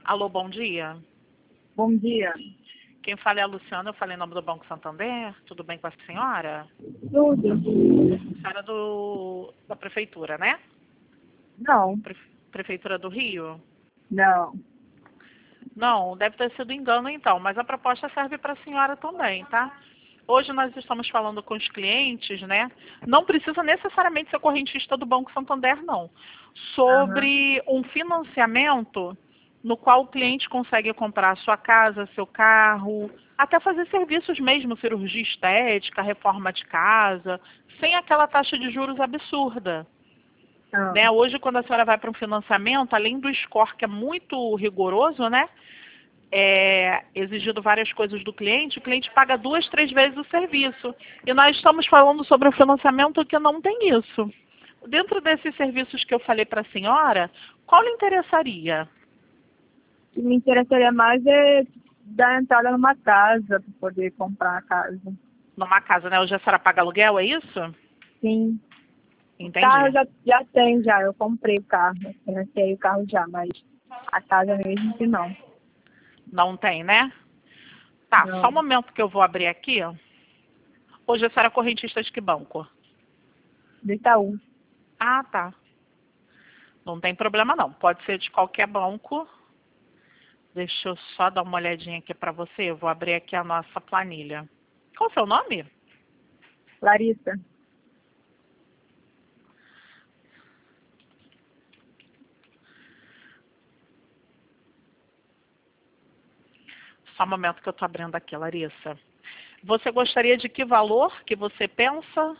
Alô, bom dia. Bom dia. Quem fala é a Luciana, eu falei em nome do Banco Santander. Tudo bem com a senhora? Tudo? Senhora da prefeitura, né? Não, Prefeitura do Rio? não. Não, deve ter sido engano então, mas a proposta serve para a senhora também, tá? Hoje nós estamos falando com os clientes, né? Não precisa necessariamente ser correntista do Banco Santander, não. Sobre um financiamento no qual o cliente consegue comprar a sua casa, seu carro, até fazer serviços mesmo, cirurgia estética, reforma de casa, sem aquela taxa de juros absurda. Ah, Né? Hoje, quando a senhora vai para um financiamento, além do score que é muito rigoroso, né? Exigido várias coisas do cliente, o cliente paga 2, 3 vezes o serviço. E nós estamos falando sobre um financiamento que não tem isso. Dentro desses serviços que eu falei para a senhora, qual lhe interessaria? o que me interessaria mais é dar entrada numa casa para poder comprar a casa. Numa casa, né? Hoje a senhora paga aluguel, é isso? Sim. O carro Entendi. já tem, já. Eu comprei o carro, financiei o carro já, mas a casa mesmo que não. Não tem, né? Tá, só Não. um momento que eu vou abrir aqui. Hoje a senhora é correntista de que banco? Do Itaú. Ah, tá. Não tem problema não. Pode ser de qualquer banco. Deixa eu só dar uma olhadinha aqui para você. Eu vou abrir aqui a nossa planilha. Qual o seu nome? Larissa. Só um momento que eu estou abrindo aqui, Larissa. Você gostaria de que valor que você pensa?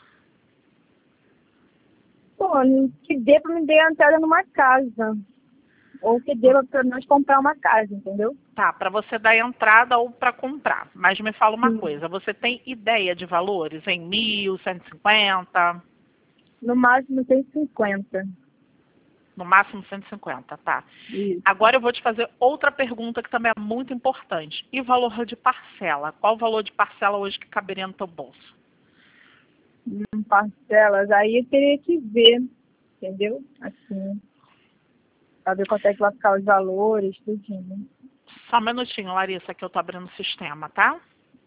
Pô, que dê para me dar entrada numa casa. Ou que dê para nós comprar uma casa, entendeu? Tá, para você dar entrada ou para comprar. Mas me fala uma Sim. coisa. Você tem ideia de valores? Em 1.000, 150? No máximo 150. No máximo 150, tá. Isso. Agora eu vou te fazer outra pergunta que também é muito importante. E valor de parcela? Qual o valor de parcela hoje que caberia no teu bolso? Parcelas, aí eu teria que ver, entendeu? Assim, para ver quanto é que vai ficar os valores, tudinho. Só um minutinho, Larissa, que eu tô abrindo o sistema, tá?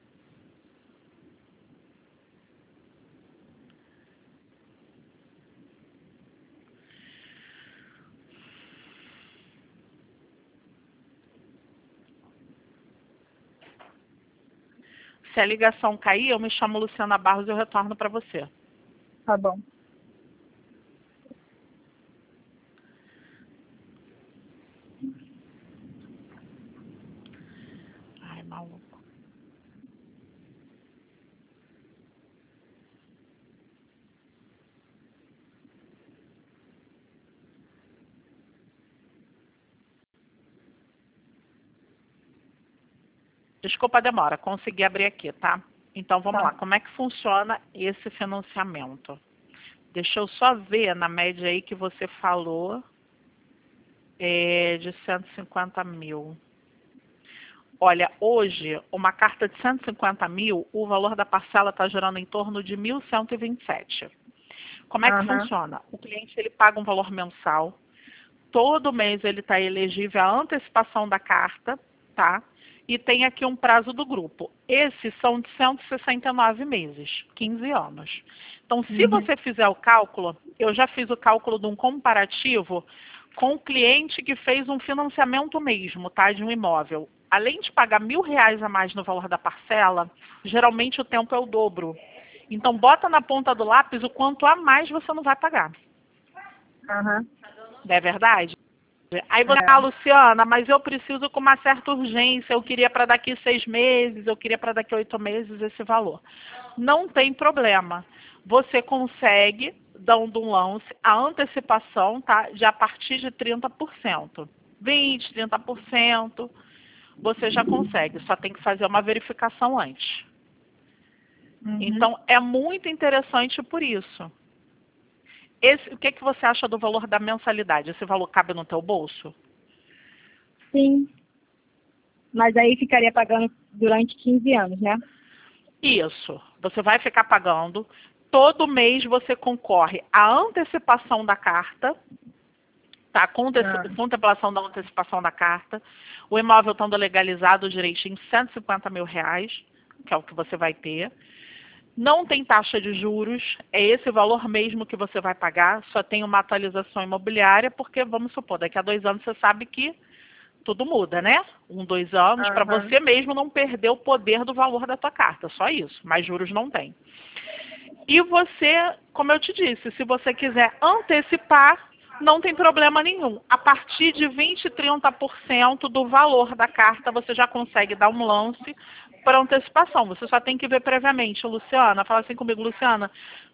Se a ligação cair, eu me chamo Luciana Barros e eu retorno para você. Tá bom. Ai, maluco. Desculpa a demora, consegui abrir aqui, tá? Então vamos Tá. lá, como é que funciona esse financiamento? Deixa eu só ver na média aí que você falou de 150 mil. Olha, hoje, uma carta de 150 mil, o valor da parcela está gerando em torno de 1.127. Como é que Aham. funciona? O cliente ele paga um valor mensal, todo mês ele está elegível à antecipação da carta, tá? E tem aqui um prazo do grupo. Esses são de 169 meses, 15 anos. Então, se Uhum. você fizer o cálculo, eu já fiz o cálculo de um comparativo com o cliente que fez um financiamento mesmo, tá? De um imóvel. Além de pagar R$ 1.000 a mais no valor da parcela, geralmente o tempo é o dobro. Então, bota na ponta do lápis o quanto a mais você não vai pagar. Aham. Não é verdade? Aí você, É. Luciana, mas eu preciso com uma certa urgência, eu queria para daqui 6 meses, eu queria para daqui 8 meses esse valor. Não tem problema. Você consegue, dando um lance, a antecipação, tá? De a partir de 30%. 20%, 30%, você já consegue, só tem que fazer uma verificação antes. Uhum. Então, é muito interessante por isso. O que você acha do valor da mensalidade? Esse valor cabe no teu bolso? Sim. Mas aí ficaria pagando durante 15 anos, né? Isso. Você vai ficar pagando. Todo mês você concorre à antecipação da carta. Tá? Ah, Contemplação da antecipação da carta. O imóvel estando legalizado direitinho, R$ 150.000, que é o que você vai ter. Não tem taxa de juros, é esse valor mesmo que você vai pagar, só tem uma atualização imobiliária, porque, vamos supor, daqui a 2 anos você sabe que tudo muda, né? 1, 2 anos, para aham. você mesmo não perder o poder do valor da tua carta, só isso, mas juros não tem. E você, como eu te disse, se você quiser antecipar, não tem problema nenhum. A partir de 20, 30% do valor da carta, você já consegue dar um lance para antecipação. Você só tem que ver previamente. Luciana, fala assim comigo, Luciana,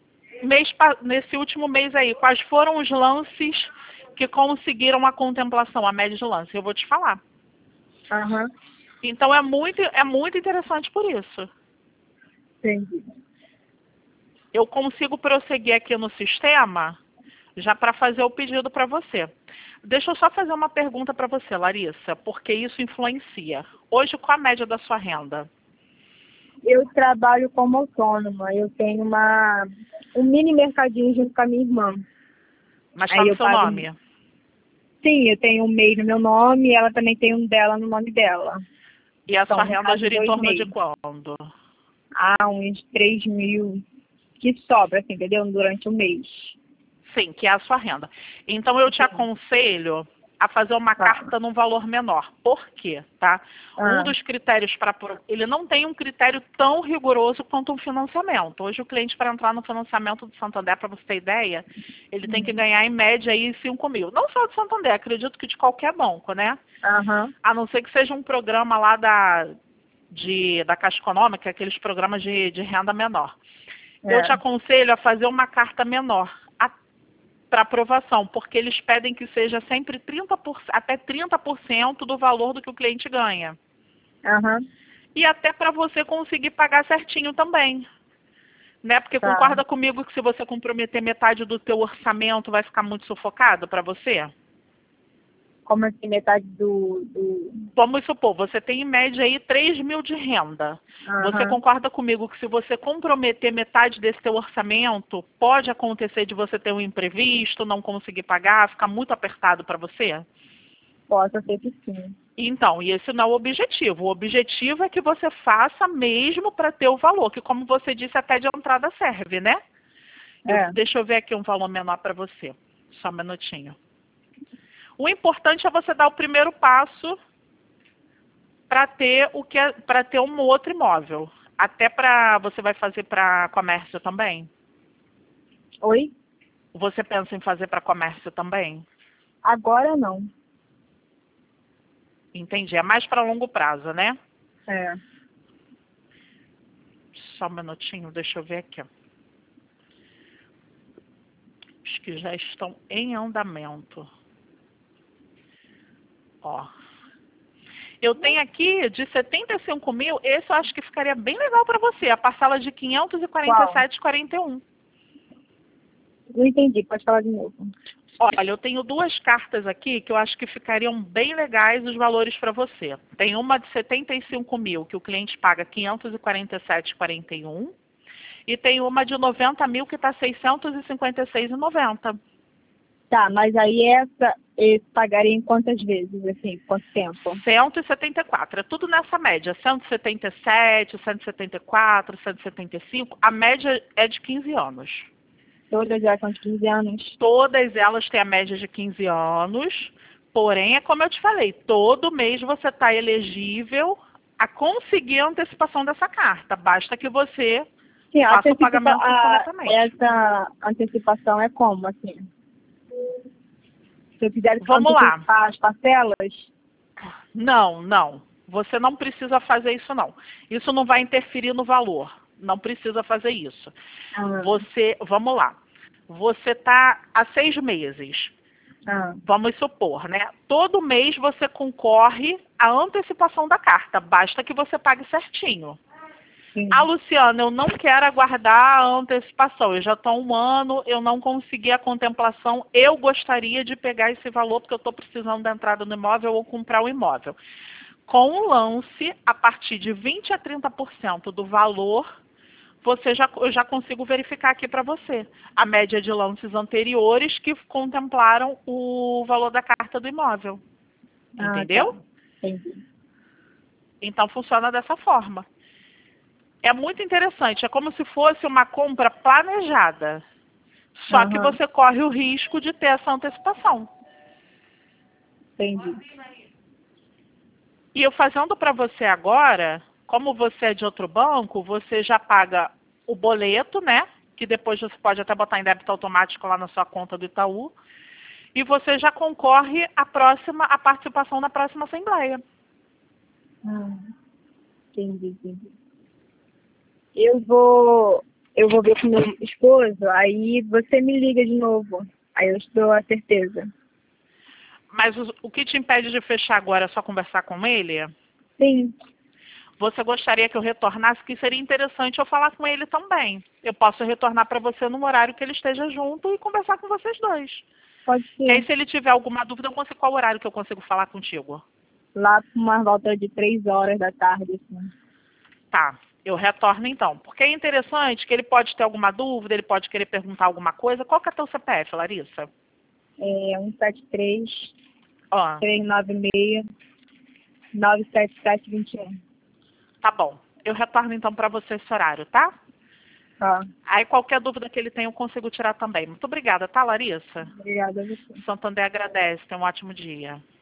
nesse último mês aí, quais foram os lances que conseguiram a contemplação, a média de lance? Eu vou te falar. Aham, Então, é muito interessante por isso. entendi. Eu consigo prosseguir aqui no sistema já para fazer o pedido para você. Deixa eu só fazer uma pergunta para você, Larissa, porque isso influencia. Hoje, qual a média da sua renda? Eu trabalho como autônoma. Eu tenho um mini mercadinho junto com a minha irmã. Mas está Aí no eu seu pago. nome? Sim, eu tenho um MEI no meu nome e ela também tem um dela no nome dela. E a Então, sua no renda caso, gira em 2 torno de MEIs. quando? Há uns 3.000 que sobra, assim, entendeu? Durante o mês. Sim, que é a sua renda. Então, eu te Sim. aconselho a fazer uma Tá. carta num valor menor. Por quê? Tá? Um Ah, dos critérios para... Ele não tem um critério tão rigoroso quanto um financiamento. Hoje, o cliente, para entrar no financiamento do Santander, para você ter ideia, ele tem que ganhar, em média, aí 5 mil. Não só do Santander, acredito que de qualquer banco, né? aham. A não ser que seja um programa lá da Caixa Econômica, aqueles programas de renda menor. Eu te É. aconselho a fazer uma carta menor para aprovação, porque eles pedem que seja sempre até 30% do valor do que o cliente ganha. Aham. E até para você conseguir pagar certinho também. Né? Porque Tá. concorda comigo que se você comprometer metade do teu orçamento vai ficar muito sufocado para você? Como assim, metade do... Vamos supor, você tem em média aí 3 mil de renda. Você Aham. concorda comigo que se você comprometer metade desse teu orçamento, pode acontecer de você ter um imprevisto, não conseguir pagar, ficar muito apertado para você? Posso ser que sim. Então, e esse não é o objetivo. O objetivo é que você faça mesmo para ter o valor, que como você disse, até de entrada serve, né? É. Deixa eu ver aqui um valor menor para você. Só um minutinho. O importante é você dar o primeiro passo para ter para ter um outro imóvel. Até para você vai fazer para comércio também? Oi? Você pensa em fazer para comércio também? Agora não. Entendi. É mais para longo prazo, né? É. Só um minutinho, deixa eu ver aqui. Os que já estão em andamento. Ó. Eu tenho aqui de 75 mil, esse eu acho que ficaria bem legal para você. A parcela de Qual? 547,41. Não entendi. Pode falar de novo. Olha, eu tenho 2 cartas aqui que eu acho que ficariam bem legais os valores para você. Tem uma de 75 mil, que o cliente paga 547,41. E tem uma de 90 mil que está 656,90. Tá, mas aí esse pagaria em quantas vezes, assim, quanto tempo? 174. É tudo nessa média. 177, 174, 175. A média é de 15 anos. Todas já com 15 anos? Todas elas têm a média de 15 anos. Porém, é como eu te falei, todo mês você está elegível a conseguir a antecipação dessa carta. Basta que você Sim, faça o pagamento corretamente. essa antecipação é como, assim? Se eu quiser Vamos lá. antecipar as parcelas? Não, não. Você não precisa fazer isso, não. Isso não vai interferir no valor. Não precisa fazer isso. Ah, Vamos lá. Você está há 6 meses. ah, Vamos supor, né? Todo mês você concorre à antecipação da carta. Basta que você pague certinho. sim. Ah, Luciana, eu não quero aguardar a antecipação. Eu já estou há 1 ano, eu não consegui a contemplação. Eu gostaria de pegar esse valor porque eu estou precisando da entrada no imóvel ou comprar o imóvel. Com um lance, a partir de 20 a 30% do valor, eu já consigo verificar aqui para você a média de lances anteriores que contemplaram o valor da carta do imóvel. Entendeu? Tá. Entendi. Então funciona dessa forma. É muito interessante, é como se fosse uma compra planejada. Só que você corre o risco de ter essa antecipação. Entendi. E eu fazendo para você agora, como você é de outro banco, você já paga o boleto, né? Que depois você pode até botar em débito automático lá na sua conta do Itaú. E você já concorre à participação na próxima assembleia. Entendi. Eu vou ver com meu esposo, aí você me liga de novo. Aí eu te dou a certeza. Mas o que te impede de fechar agora é só conversar com ele? Sim, Você gostaria que eu retornasse? Que seria interessante eu falar com ele também. Eu posso retornar para você num horário que ele esteja junto e conversar com vocês dois. pode E aí, ser. se ele tiver alguma dúvida, eu consigo qual horário que eu consigo falar contigo. Lá por uma volta de 3 horas da tarde, assim. Tá, eu retorno então. Porque é interessante que ele pode ter alguma dúvida, ele pode querer perguntar alguma coisa. Qual que é teu CPF, Larissa? É 173 Ó, 396 97721. tá bom. Eu retorno então para você esse horário, tá? Tá. Aí qualquer dúvida que ele tenha eu consigo tirar também. Muito obrigada, tá, Larissa? Obrigada a você. Santander agradece. Tenha um ótimo dia.